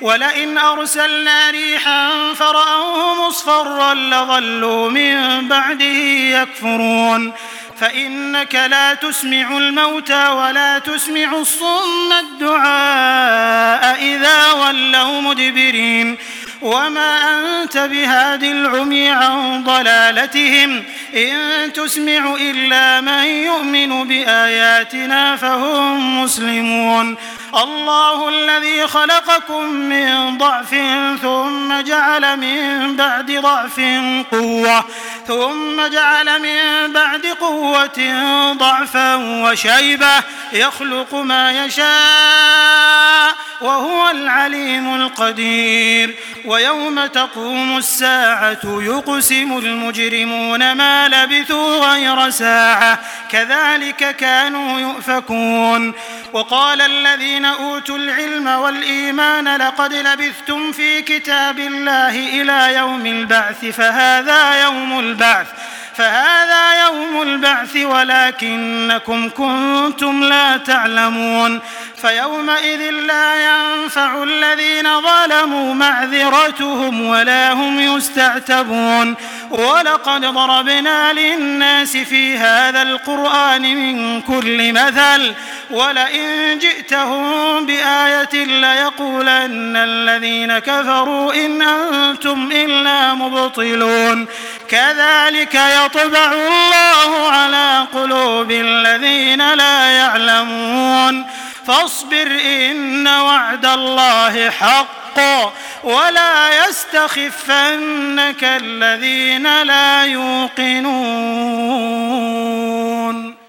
ولئن أرسلنا ريحا فرأوه مصفرا لظلوا من بعده يكفرون فإنك لا تسمع الموتى ولا تسمع الصم الدعاء إذا ولوا مدبرين وما أنت بهاد العمي عن ضلالتهم إن تسمع إلا من يؤمن بآياتنا فهم مسلمون الله الذي خلقكم من ضعف ثم جعل من بعد ضعف قوة ثم جعل من بعد قوة ضعفا وشيبة يخلق ما يشاء وهو العليم القدير ويوم تقوم الساعة يقسم المجرمون ما لبثوا غير ساعة كذلك كانوا يؤفكون وقال الذين أوتوا العلم والإيمان لقد لبثتم في كتاب الله إلى يوم البعث فهذا يوم البعث ولكنكم كنتم لا تعلمون فيومئذ لا ينفع الذين ظلموا معذرتهم ولا هم يستعتبون ولقد ضربنا للناس في هذا القرآن من كل مثل ولئن جئتهم بآية ليقولن الذين كفروا إن أنتم إلا مبطلون كذلك يطبع الله على قلوب الذين لا يعلمون فاصبر إن وعد الله حق ولا يستخفنك الذين لا يوقنون